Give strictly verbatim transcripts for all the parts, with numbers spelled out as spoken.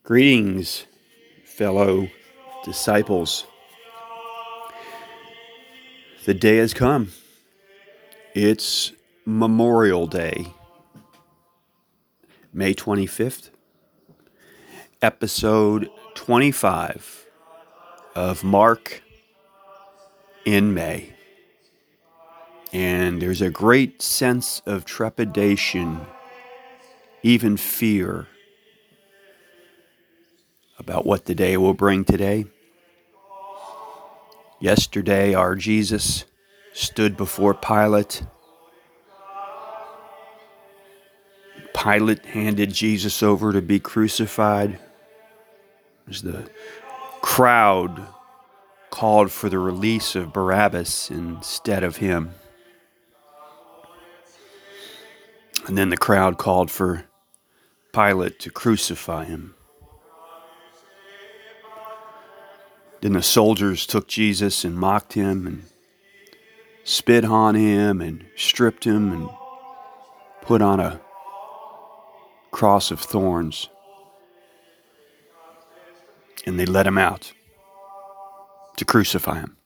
Greetings, fellow disciples. The day has come. It's Memorial Day, May twenty-fifth, episode twenty-five of Mark in May. And there's a great sense of trepidation, even fear, about what the day will bring today. Yesterday, our Jesus stood before Pilate. Pilate handed Jesus over to be crucified as the crowd called for the release of Barabbas instead of him. And then the crowd called for Pilate to crucify him. Then the soldiers took Jesus and mocked him and spit on him and stripped him and put on a cross of thorns. And they let him out to crucify him.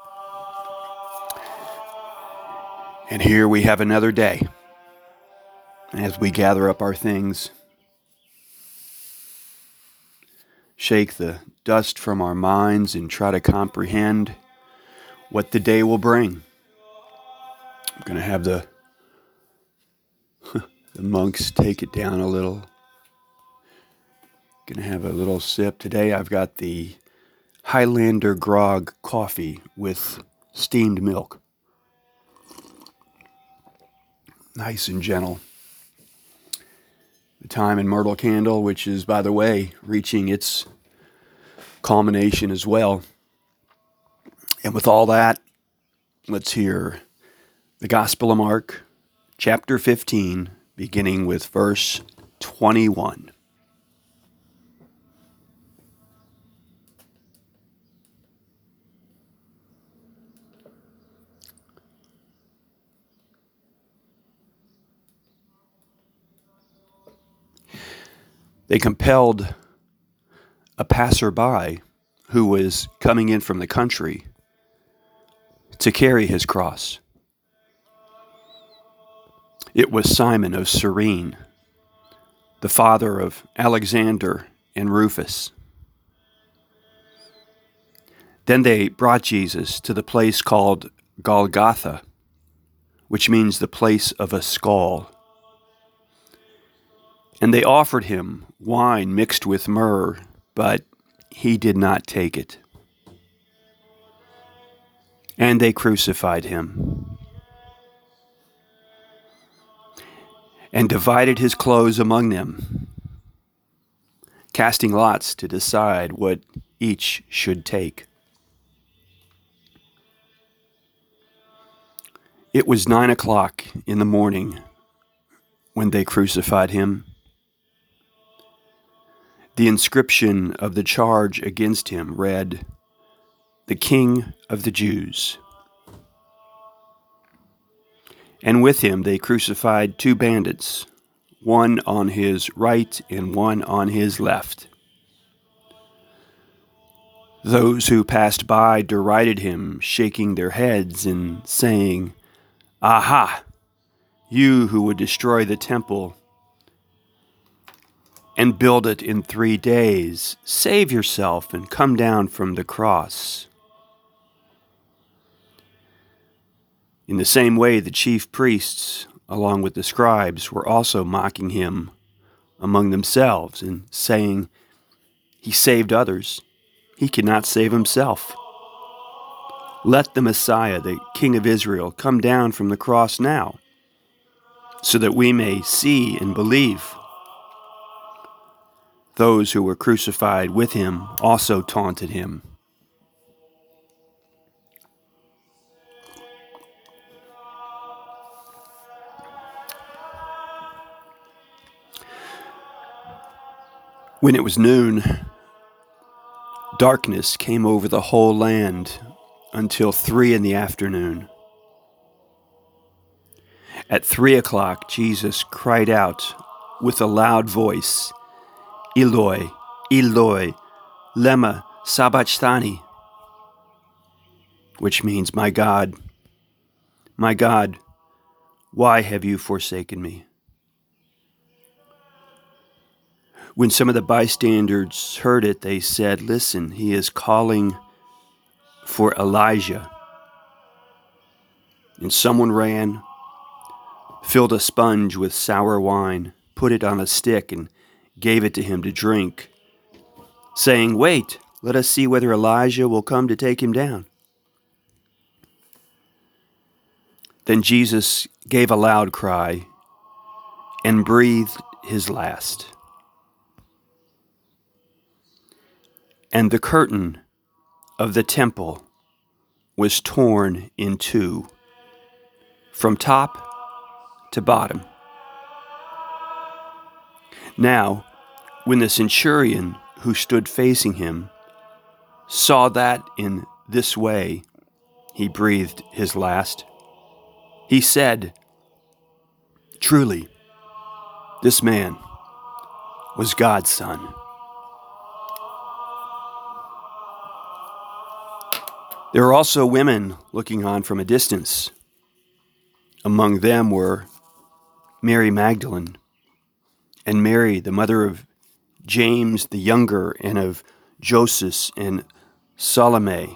And here we have another day. As we gather up our things, shake the dust from our minds and try to comprehend what the day will bring. I'm going to have the, the monks take it down a little. Going to have a little sip. Today I've got the Highlander Grog coffee with steamed milk. Nice and gentle. The time in Myrtle Candle, which is, by the way, reaching its culmination as well. And with all that, let's hear the Gospel of Mark, chapter fifteen, beginning with verse twenty-one. They compelled a passerby who was coming in from the country to carry his cross. It was Simon of Cyrene, the father of Alexander and Rufus. Then they brought Jesus to the place called Golgotha, which means the place of a skull. And they offered him wine mixed with myrrh, but he did not take it. And they crucified him and divided his clothes among them, casting lots to decide what each should take. It was nine o'clock in the morning when they crucified him. The inscription of the charge against him read, "The King of the Jews." And with him they crucified two bandits, one on his right and one on his left. Those who passed by derided him, shaking their heads and saying, "Aha, you who would destroy the temple and build it in three days, save yourself and come down from the cross." In the same way, the chief priests, along with the scribes, were also mocking him among themselves and saying, "He saved others. He cannot save himself. Let the Messiah, the King of Israel, come down from the cross now, so that we may see and believe." Those who were crucified with him also taunted him. When it was noon, darkness came over the whole land until three in the afternoon. At three o'clock, Jesus cried out with a loud voice, "Eloi, Eloi, lema sabachthani, which means, my God, my God, why have you forsaken me? When some of the bystanders heard it, they said, listen, he is calling for Elijah. And someone ran, filled a sponge with sour wine, put it on a stick, and gave it to him to drink, saying, wait, let us see whether Elijah will come to take him down. Then Jesus gave a loud cry and breathed his last. And the curtain of the temple was torn in two, from top to bottom. Now, when the centurion who stood facing him saw that in this way he breathed his last, he said, truly, this man was God's son. There were also women looking on from a distance. Among them were Mary Magdalene and Mary, the mother of James the younger and of Joseph and Salome.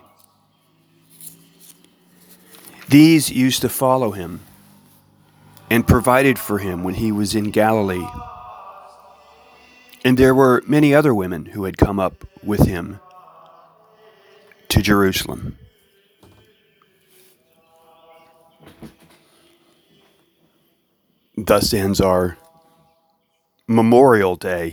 These used to follow him and provided for him when he was in Galilee. And there were many other women who had come up with him to Jerusalem. Thus ends our Memorial Day,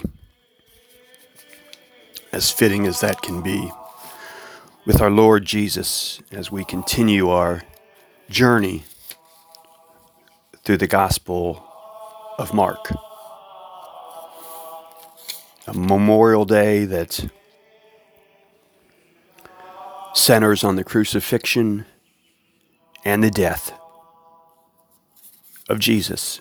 as fitting as that can be, with our Lord Jesus as we continue our journey through the Gospel of Mark. A Memorial Day that centers on the crucifixion and the death of Jesus.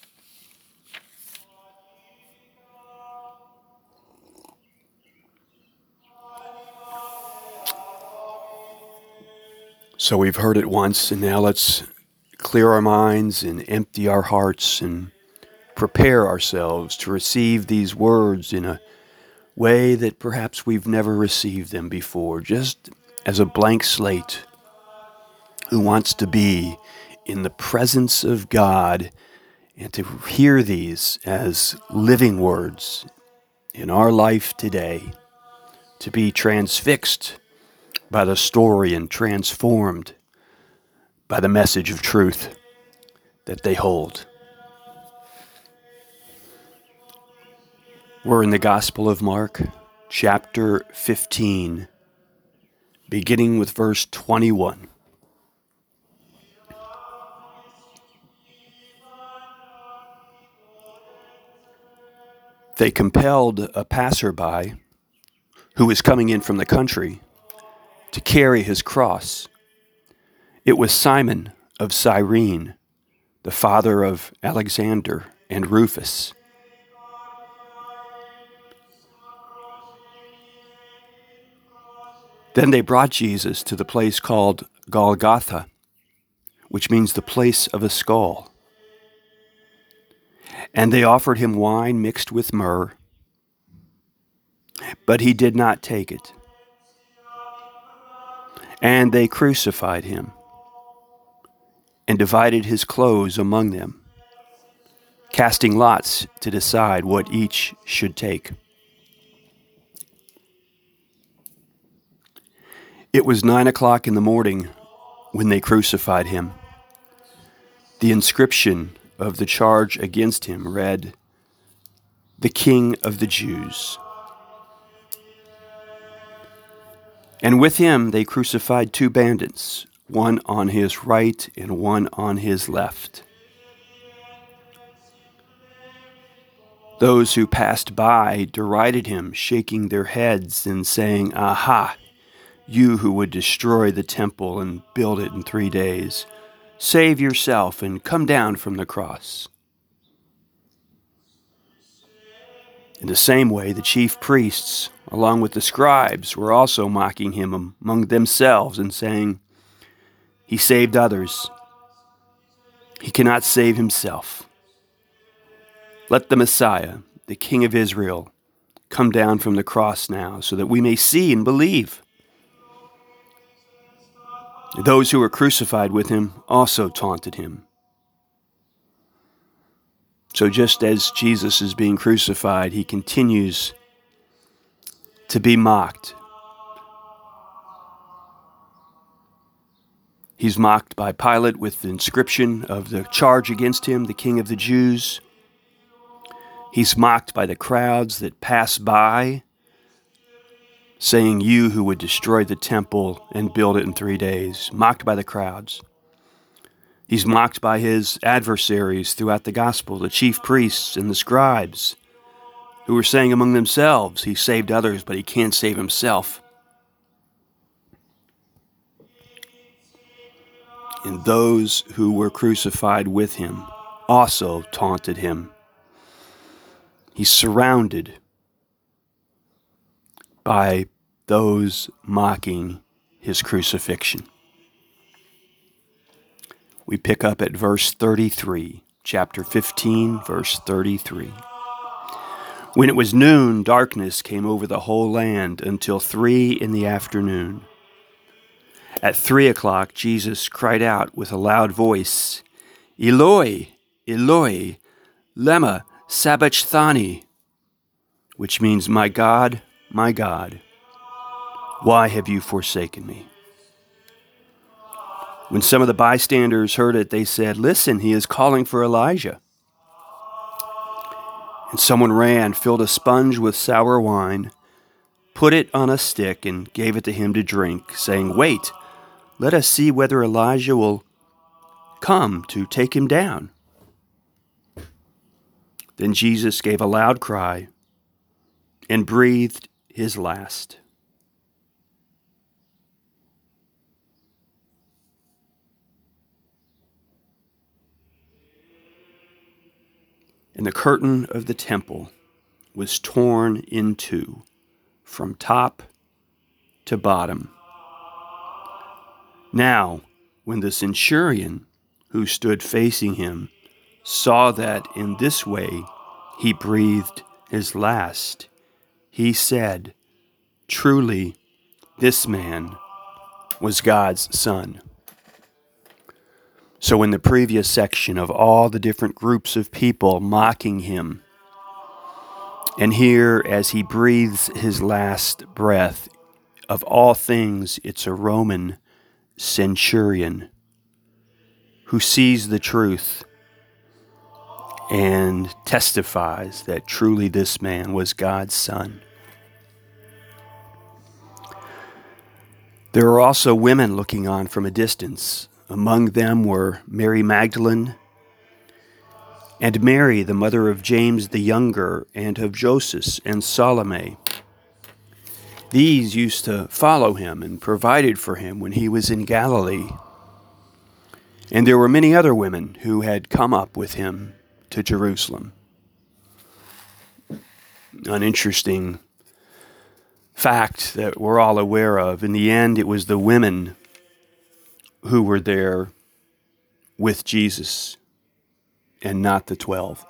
So we've heard it once, and now let's clear our minds and empty our hearts and prepare ourselves to receive these words in a way that perhaps we've never received them before, just as a blank slate who wants to be in the presence of God and to hear these as living words in our life today, to be transfixed by the story and transformed by the message of truth that they hold. We're in the Gospel of Mark, chapter fifteen, beginning with verse twenty-one. They compelled a passerby who was coming in from the country to carry his cross. It was Simon of Cyrene, the father of Alexander and Rufus. Then they brought Jesus to the place called Golgotha, which means the place of a skull. And they offered him wine mixed with myrrh, but he did not take it. And they crucified him and divided his clothes among them, casting lots to decide what each should take. It was nine o'clock in the morning when they crucified him. The inscription of the charge against him read, "The King of the Jews." And with him they crucified two bandits, one on his right and one on his left. Those who passed by derided him, shaking their heads and saying, "Aha, you who would destroy the temple and build it in three days, save yourself and come down from the cross." In the same way, the chief priests, along with the scribes, were also mocking him among themselves and saying, "He saved others. He cannot save himself. Let the Messiah, the King of Israel, come down from the cross now, so that we may see and believe." Those who were crucified with him also taunted him. So just as Jesus is being crucified, he continues to be mocked. He's mocked by Pilate with the inscription of the charge against him, the King of the Jews. He's mocked by the crowds that pass by, saying, "You who would destroy the temple and build it in three days." Mocked by the crowds. He's mocked by his adversaries throughout the gospel, the chief priests and the scribes, who were saying among themselves, "He saved others, but he can't save himself." And those who were crucified with him also taunted him. He's surrounded by those mocking his crucifixion. We pick up at verse thirty-three, chapter fifteen, verse thirty-three. When it was noon, darkness came over the whole land until three in the afternoon. At three o'clock, Jesus cried out with a loud voice, "Eloi, Eloi, lema sabachthani," which means, "My God, my God, why have you forsaken me?" When some of the bystanders heard it, they said, "Listen, he is calling for Elijah." And someone ran, filled a sponge with sour wine, put it on a stick, and gave it to him to drink, saying, "Wait, let us see whether Elijah will come to take him down." Then Jesus gave a loud cry and breathed his last. And the curtain of the temple was torn in two, from top to bottom. Now, when the centurion who stood facing him saw that in this way he breathed his last, he said, "Truly, this man was God's Son." So in the previous section of all the different groups of people mocking him, and here as he breathes his last breath, of all things, it's a Roman centurion who sees the truth and testifies that truly this man was God's Son. There are also women looking on from a distance. Among them were Mary Magdalene and Mary, the mother of James the Younger, and of Joseph and Salome. These used to follow him and provided for him when he was in Galilee. And there were many other women who had come up with him to Jerusalem. An interesting fact that we're all aware of. In the end, it was the women who were there with Jesus and not the twelve.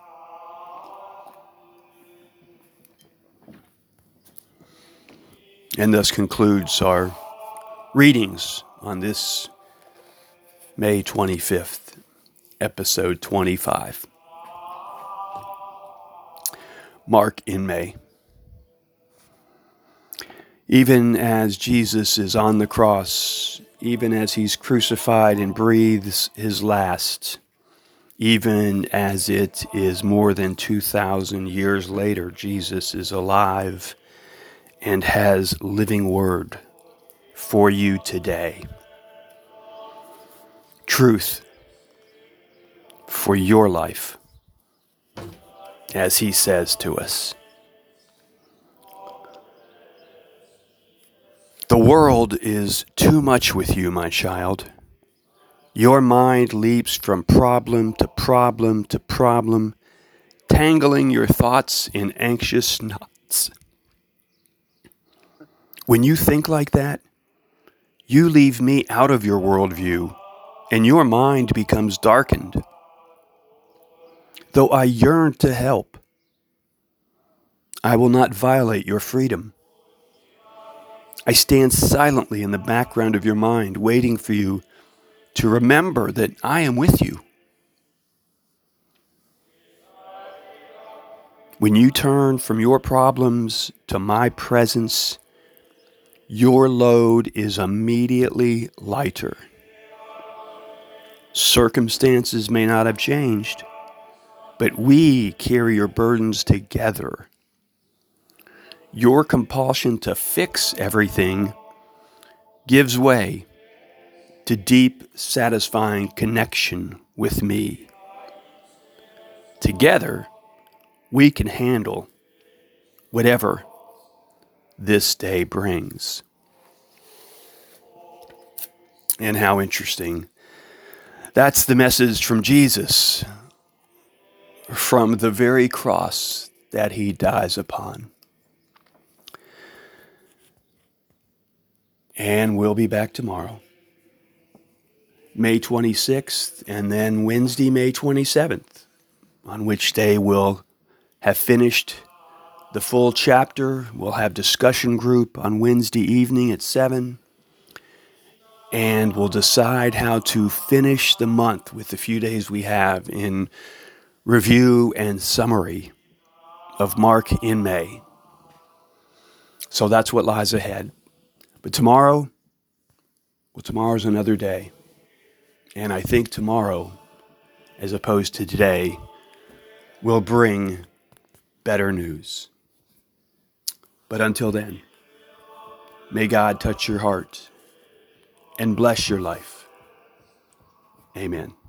And thus concludes our readings on this May twenty-fifth, episode twenty-five. Mark in May. Even as Jesus is on the cross, even as he's crucified and breathes his last, even as it is more than two thousand years later, Jesus is alive and has living word for you today. Truth for your life, as he says to us. The world is too much with you, my child. Your mind leaps from problem to problem to problem, entangling your thoughts in anxious knots. When you think like that, you leave me out of your worldview, and your mind becomes darkened. Though I yearn to help, I will not violate your freedom. I stand silently in the background of your mind, waiting for you to remember that I am with you. When you turn from your problems to my presence, your load is immediately lighter. Circumstances may not have changed, but we carry your burdens together. Your compulsion to fix everything gives way to deep, satisfying connection with me. Together, we can handle whatever this day brings. And how interesting. That's the message from Jesus, from the very cross that he dies upon. And we'll be back tomorrow, May twenty-sixth, and then Wednesday, May twenty-seventh, on which day we'll have finished the full chapter. We'll have discussion group on Wednesday evening at seven, and we'll decide how to finish the month with the few days we have in review and summary of Mark in May. So that's what lies ahead. But tomorrow, well, tomorrow's another day. And I think tomorrow, as opposed to today, will bring better news. But until then, may God touch your heart and bless your life. Amen.